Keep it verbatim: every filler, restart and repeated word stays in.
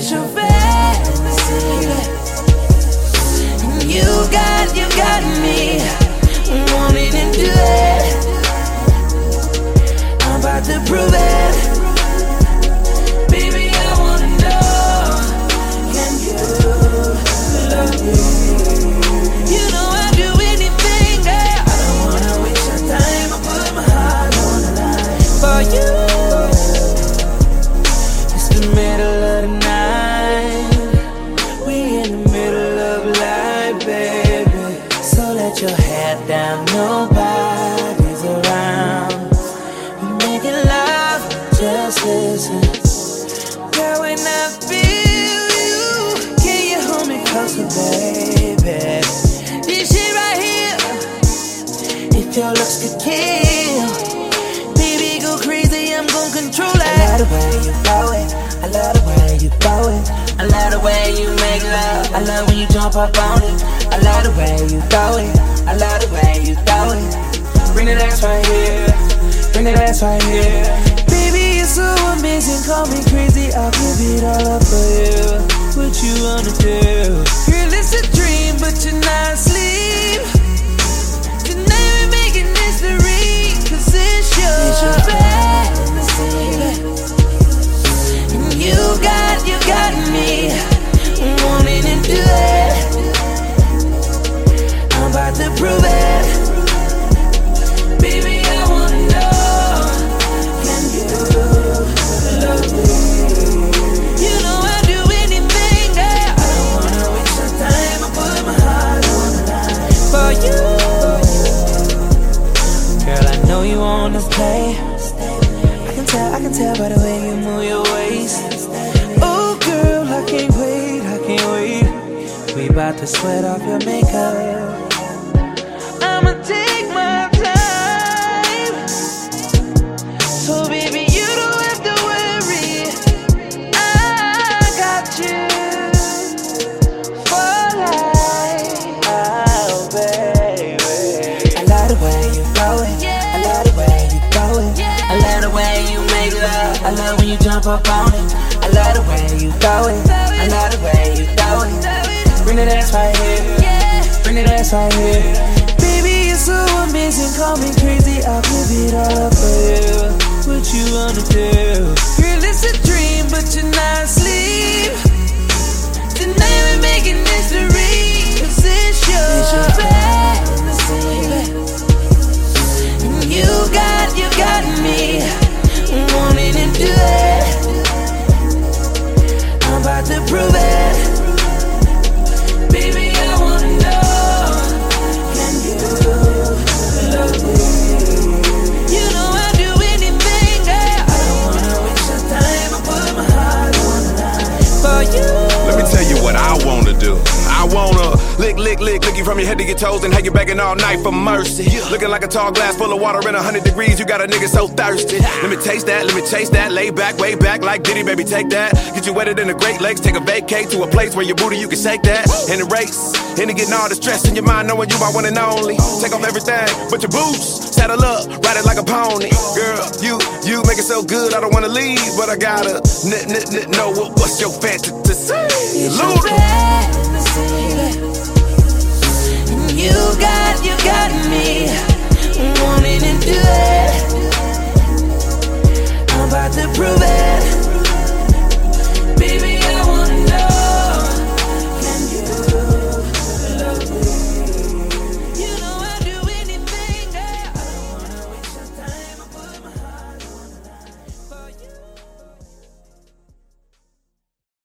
It's your fantasy. You got, you got me wanting to do it. I'm about to prove it. Baby, I wanna know, can you love me? You know I'll do anything, girl. I don't wanna waste your time. I put my heart on the line for you. It's the middle of the night. We in the middle of life, baby. So let your head down, nobody's around. We making love, just listen. Girl, when I feel you, can you hold me closer, baby? This shit right here, if your looks could kill, baby, go crazy, I'm gon' control it. I love the way you blow it, I love the way you blow it, I love the way you make love, I love when you jump up on it, I love the way you throw it, I love the way you throw it. Bring that ass right here, bring that ass right here. Baby, you're so amazing, call me crazy, I'll give it all up for you. What you wanna do? Girl, it's a dream, but you're not asleep. Tonight we're making history, cause it's your, it's your fantasy. And you got, you got me wanting to do it. I'm about to prove it. Baby, I wanna know, can you love me? You know I'll do anything, girl. I don't wanna waste your time. I put my heart on the line for you. Girl, I know you wanna stay. I can tell, I can tell by the way you move your waist. Oh girl, I can't wait, I can't wait. We about to sweat off your makeup. I'ma take my time. So baby, you don't have to worry. I got you for life. Oh baby, I love the way you blow it, I love the way you throw it, I love the way you make love, I love when you jump up on it, I love the way you throw it, I love the way you throw it. Bring that ass right here, bring that ass right here. Baby, you're so amazing, call me crazy, I'll give it all up for you. What you wanna do? Girl, it's a dream, but you're not asleep. Tonight we're making history, cause it's your, it's your fantasy. And you got, you got me wanting to do it. I'm about to prove it. Baby, I wanna know, can you love me? You know I'll do anything, girl. I don't wanna waste your time. I put my heart on the line for you. Let me tell you what I wanna do. I wanna lick, lick, lick, lick you from your head to your toes and have you begging all night for mercy. Looking like a tall glass full of water in a hundred degrees. You got a nigga so thirsty. Let me taste that, let me chase that. Lay back, way back like Diddy, baby, take that. Get you wetter than the Great Lakes. Take a vacate to a place where your booty you can shake that. And erase, into getting all the stress in your mind, knowing you my one and only. Take off everything but your boots. Saddle up, ride it like a pony. Girl, you, you make it so good, I don't wanna leave, but I gotta n- n- n- know what, what's your fantasy. It's your